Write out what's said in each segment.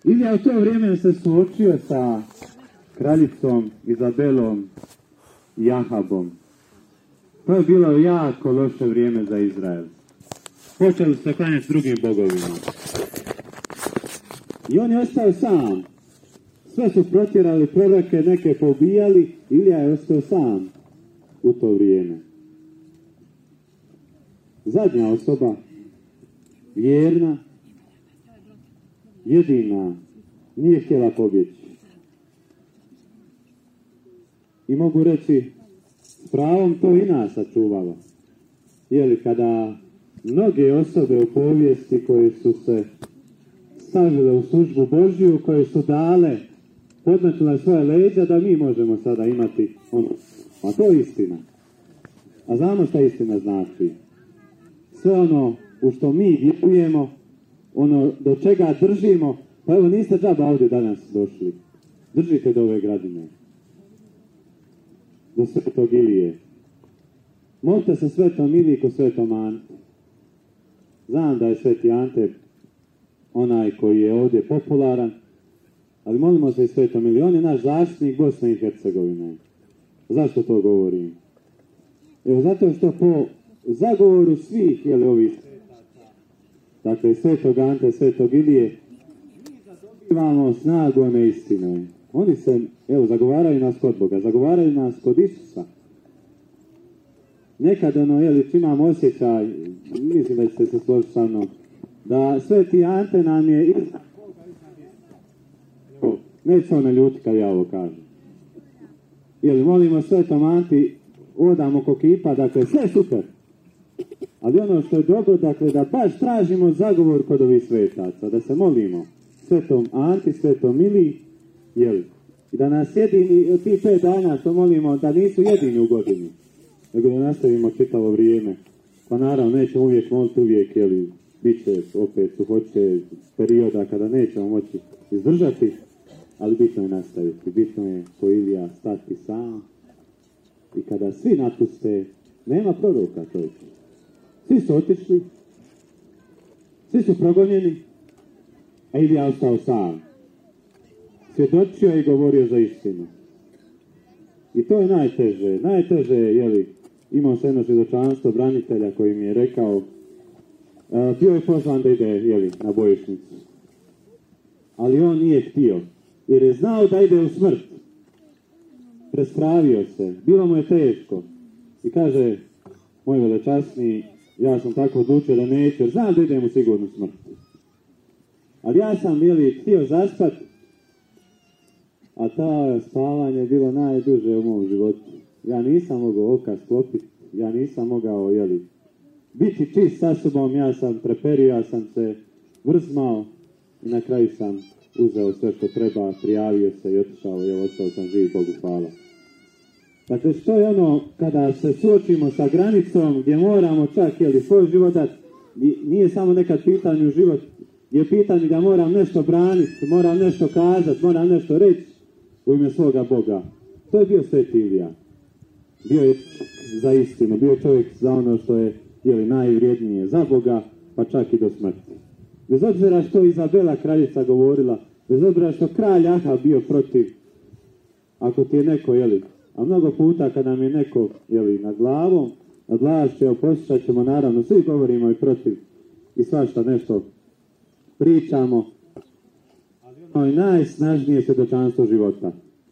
Ilija u to vrijeme se suočio sa kraljicom Izabelom i Ahabom. To je bilo jako loše vrijeme za Izrael. Počeli se klanjati drugim bogovima. I on je ostao sam. Sve su protjerali proroke, neke pobijali. Ilija je ostao sam u to vrijeme. Zadnja osoba, vjerna, jedina, nije htjela pobjeći. I mogu reći, s pravom to i nas sačuvalo. Jer kada mnoge osobe u povijesti koje su se stavile u službu Božju, koje su dale, podmetnule svoje leđa, da mi možemo sada imati ono. A to je istina. A znamo šta istina znači. Sve ono u što mi vjerujemo, ono do čega držimo, pa evo niste džaba ovdje danas došli. Držite do ove gradine. Do Svetog Ilije. Molite se Svetom Iliji ko Svetom Antu. Znam da je Sveti Ante onaj koji je ovdje popularan, ali molimo se i Svetom Iliji. On je naš zaštitnik Bosne i Hercegovine. Zašto to govorim? Evo zato što po zagovoru svih ovih dakle Svetog Ante, Svetog Ilije, mi zadobivamo snagu one istine. Oni se, evo, zagovaraju nas kod Boga, zagovaraju nas kod Isusa. Nekad imamo osjećaj, mislim da ćete se složiti sa mnom, da Sveti Ante nam je iznad Boga. Neće on ljuti kad ja ovo kažem. Jer molimo Svetom Anti, odamo ko kipa, dakle sve super. Ali ono što je dobro, dakle, da baš tražimo zagovor kod ovih svetaca, da se molimo Svetom Anti, Svetom Iliji, jel? I da nas jedini, od tih 5 dana što molimo, da nisu jedini u godini, nego da nastavimo čitavo vrijeme. Pa naravno, nećemo uvijek moliti, uvijek, jel, bit će opet suhoće perioda kada nećemo moći izdržati, ali bitno je nastaviti, bitno je ko Ilija stati sam. I kada svi napuste, nema proroka čovječe. Svi su otišli, svi su progonjeni, a Ilija ostao sam. Svjedočio i govorio za istinu. I to je najteže. Najteže je, jeli, imao se jedno svjedočanstvo branitelja koji mi je rekao, bio je pozvan da ide, jeli, na bojišnicu. Ali on nije htio, jer je znao da ide u smrt. Prespravio se, bilo mu je teško. I kaže, moj velečasni, ja sam tako odlučio da neću, jer znam da idem u sigurnu smrt. Ali ja sam, jeli, htio zaspat, a ta spavanje je bilo najduže u mom životu. Ja nisam mogao oka sklopiti, ja nisam mogao, jeli, biti čist sa sobom, ja sam treperio, ja sam se vrzmao i na kraju sam uzeo sve što treba, prijavio se i otišao i ostao sam živ, Bogu hvala. Dakle, što je ono kada se suočimo sa granicom gdje moramo čak, jeli, svoj život dati, nije samo nekad pitanje u život, je pitanje da moram nešto braniti, moram nešto kazati, moram nešto reći u ime svoga Boga. To je bio Sveti Ilija. Bio je za istinu, bio je čovjek za ono što je, jeli, najvrijednije za Boga, pa čak i do smrti. Bez obzira što Izabela kraljica govorila, bez obzira što kralj Ahab bio protiv, ako ti je neko, jeli, a mnogo puta kada nam je neko, jeli, nad glavom, nad vlašću, poslušat ćemo, naravno, svi govorimo i protiv i svašta nešto pričamo, ali ono je najsnažnije svjedočanstvo života.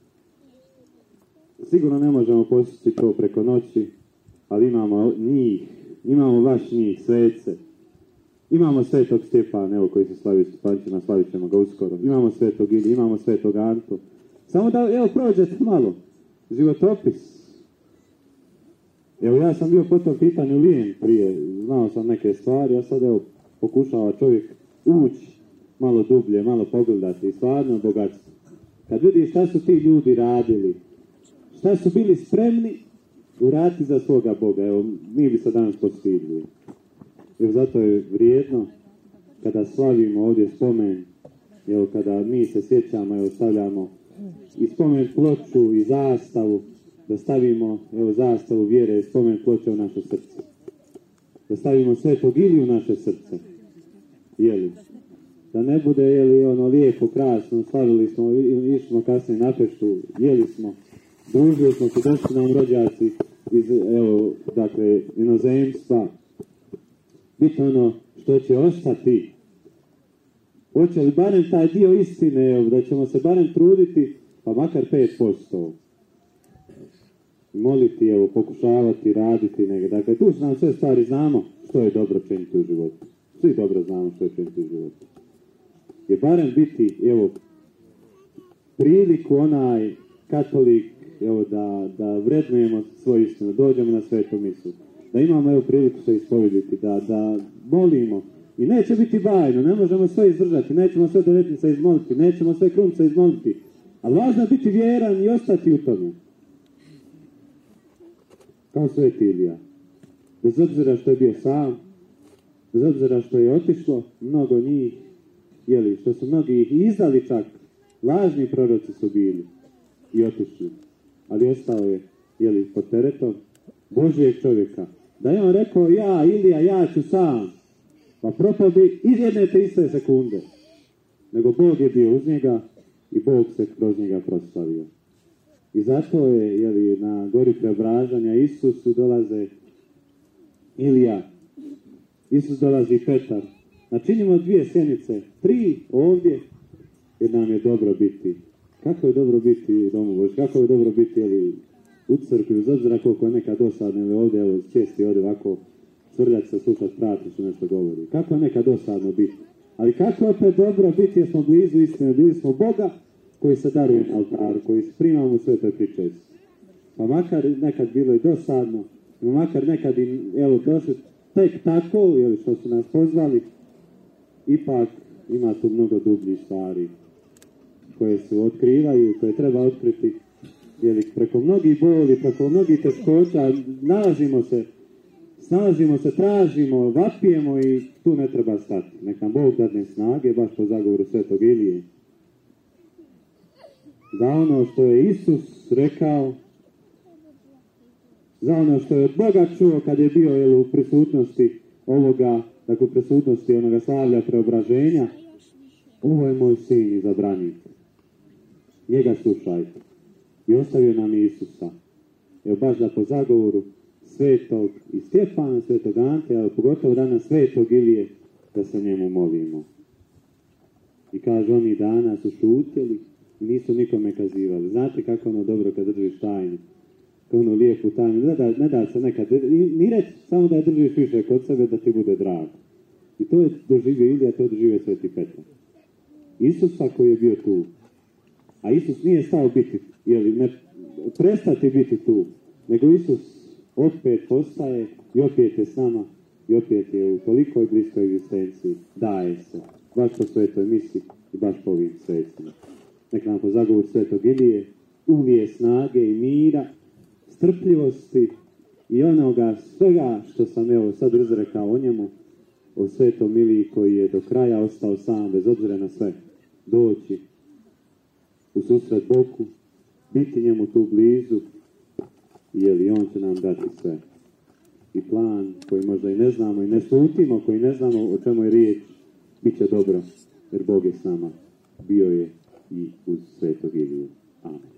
Sigurno ne možemo postići to preko noći, ali imamo njih, imamo baš njih, svece. Imamo Svetog Stjepana, evo koji se slavi Stjepančina, slavit ćemo ga uskoro. Imamo Svetog Iliju, imamo Svetog Antu. Samo da, evo, prođete malo. Životopis. Evo, ja sam bio po tom pitanju lijen prije, znao sam neke stvari, a sad, evo, pokušava čovjek ući malo dublje, malo pogledati i stvarno bogatstvo. Kad vidiš šta su ti ljudi radili, šta su bili spremni uraditi za svoga Boga, evo, mi bi se danas postidili. Jer zato je vrijedno kada slavimo ovdje spomen, evo, kada mi se sjećamo, evo, stavljamo i spomen ploču i zastavu, da stavimo, evo, zastavu vjere i spomen ploče u naše srce. Da stavimo Svetog Iliju u naše srce. Jeli? Da ne bude, jeli, ono lijepo, krasno, slavili smo, išli smo kasnije na Peštu, jeli smo, družili smo se, došli nam rođaci iz, evo, dakle, inozemstva. Biti ono što će ostati. Hoće li barem taj dio istine, evo, da ćemo se barem truditi, pa makar 5%. Moliti, evo, pokušavati, raditi negdje. Dakle, tu su nam sve stvari, znamo što je dobro činiti u životu. Svi dobro znamo što je činiti u životu. Je barem biti, evo, priliku onaj katolik, evo, da vrednujemo svoju istinu, dođemo na svetu misu, da imamo, evo, priliku se ispovediti, da molimo. I neće biti bajno, ne možemo sve izdržati, nećemo sve devetnica izmoliti, nećemo sve krunca izmoliti, ali važno je biti vjeran i ostati u tome. Kao Sveti Ilija. Bez obzira što je bio sam, bez obzira što je otišlo, mnogo njih, jeli, što su mnogi ih izdali čak, lažni proroci su bili i otišli, ali ostao je, jeli, pod teretom Božijeg čovjeka. Da je on rekao, ja, Ilija, ja ću sam, pa propao bi iz jedne te iste sekunde. Nego Bog je bio uz njega i Bog se kroz njega proslavio. I zato je, jeli, na gori preobražanja Isusu dolaze Ilija, Isus dolazi Petar. Načinimo 2 sjenice, 3 ovdje, jer nam je dobro biti. Kako je dobro biti u domu Božjem, kako je dobro biti, jeli, u crkvi, uz obzira koliko je nekad dosadno, ili ovdje, evo, česti ovdje ovako cvrljati se, slušati, prati što nešto govori. Kako je nekad dosadno biti. Ali kako je opet dobro biti, jer smo blizu istine, bili smo Boga koji se daruje na altaru, koji primamo sve te priče. Pa makar nekad bilo i dosadno, makar nekad i, evo, došli tek tako, jeli, što su nas pozvali, ipak ima tu mnogo dubljih stvari koje se otkrivaju i koje treba otkriti, jeli, preko mnogih boli, preko mnogih teškoća, snalazimo se, tražimo, vapijemo i tu ne treba stati. Nek nam Bog dadne snage, baš po zagovoru Svetog Ilije. Za ono što je Isus rekao, za ono što je od Boga čuo kad je bio, jel, u prisutnosti ovoga, dakle u prisutnosti onoga slavlja preobraženja, ovo je moj sin izabranik. Njega slušajte. I ostavio nam Isusa. Evo baš da po zagovoru Svetog i Stjepana, Svetog Ante, ali pogotovo danas Svetog Ilije, da se njemu molimo. I kaže, oni dana su šutjeli i nisu nikome kazivali. Znate kako ono dobro kad držiš tajnu, kao ono lijepu tajnu, ne da se nekad, ni reći samo da je držiš više kod sebe da ti bude drago. I to je doživio Ilija, to je doživio Sveti Petar. Isusa koji je bio tu. A Isus nije stao biti, jeli, ne prestati biti tu, nego Isus opet postaje i opet je s nama i opet je u tolikoj bliskoj egzistenciji, daje se, baš po svetoj misi i baš po ovim svecima. Nek nam po zagovoru Svetog Ilije uvije snage i mira, strpljivosti i onoga svega što sam, evo, sad izrekao o njemu, o Svetom Iliji koji je do kraja ostao sam, bez obzira na sve, doći u susret Bogu, biti njemu tu blizu, jer on će nam dati sve. I plan koji možda i ne znamo i ne slutimo, koji ne znamo o čemu je riječ, bit će dobro, jer Bog je s nama, bio je i uz Svetog Iliju. Amen.